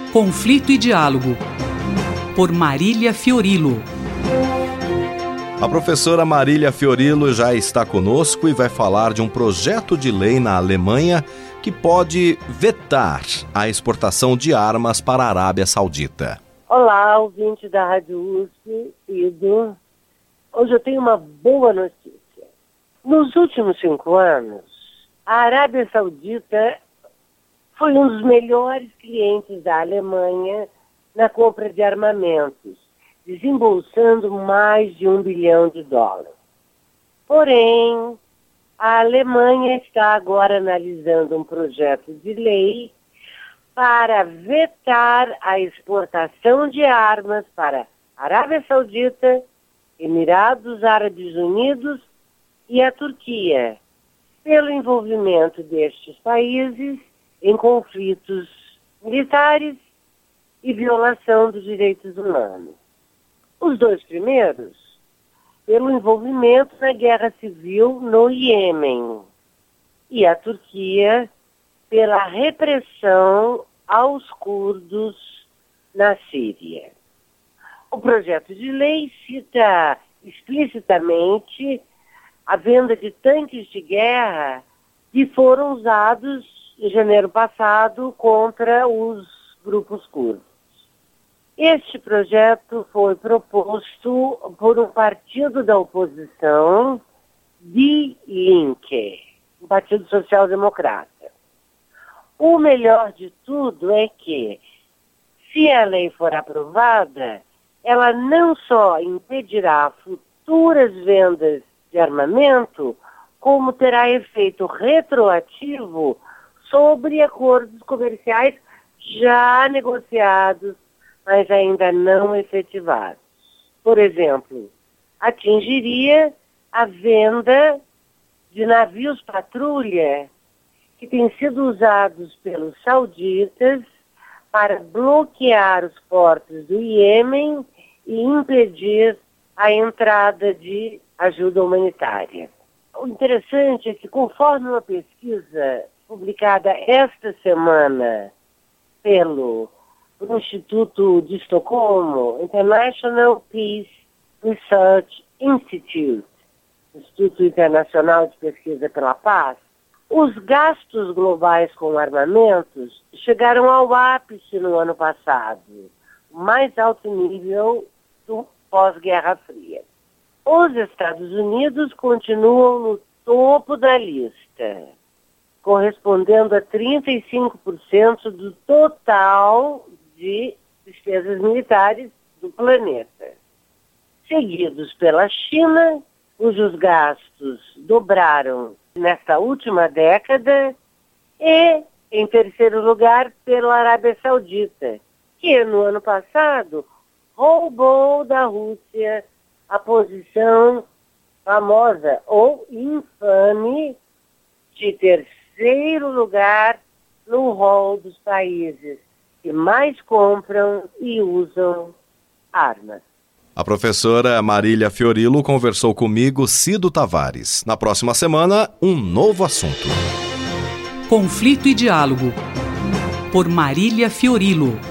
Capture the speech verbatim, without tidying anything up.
Conflito e Diálogo, por Marília Fiorilo. A professora Marília Fiorilo já está conosco e vai falar de um projeto de lei na Alemanha que pode vetar a exportação de armas para a Arábia Saudita. Olá, ouvinte da Rádio U S P, Ido. Hoje eu tenho uma boa notícia. Nos últimos cinco anos, a Arábia Saudita foi um dos melhores clientes da Alemanha na compra de armamentos, desembolsando mais de um bilhão de dólares. Porém, a Alemanha está agora analisando um projeto de lei para vetar a exportação de armas para Arábia Saudita, Emirados Árabes Unidos e a Turquia, pelo envolvimento destes países em conflitos militares e violação dos direitos humanos. Os dois primeiros, pelo envolvimento na guerra civil no Iêmen, e a Turquia pela repressão aos curdos na Síria. O projeto de lei cita explicitamente a venda de tanques de guerra que foram usados em janeiro passado contra os grupos curdos. Este projeto foi proposto por um partido da oposição, Die Linke, um partido social-democrata. O melhor de tudo é que, se a lei for aprovada, ela não só impedirá futuras vendas de armamento, como terá efeito retroativo sobre acordos comerciais já negociados, mas ainda não efetivados. Por exemplo, atingiria a venda de navios patrulha que têm sido usados pelos sauditas para bloquear os portos do Iêmen e impedir a entrada de ajuda humanitária. O interessante é que, conforme uma pesquisa publicada esta semana pelo Instituto de Estocolmo, International Peace Research Institute, Instituto Internacional de Pesquisa pela Paz, os gastos globais com armamentos chegaram ao ápice no ano passado, o mais alto nível do pós-Guerra Fria. Os Estados Unidos continuam no topo da lista, correspondendo a trinta e cinco por cento do total de despesas militares do planeta, seguidos pela China, cujos gastos dobraram nesta última década, e, em terceiro lugar, pela Arábia Saudita, que no ano passado roubou da Rússia a posição famosa ou infame de terceiro lugar no rol dos países que mais compram e usam armas. A professora Marília Fiorilo conversou comigo, Cido Tavares. Na próxima semana, um novo assunto. Conflito e Diálogo, por Marília Fiorilo.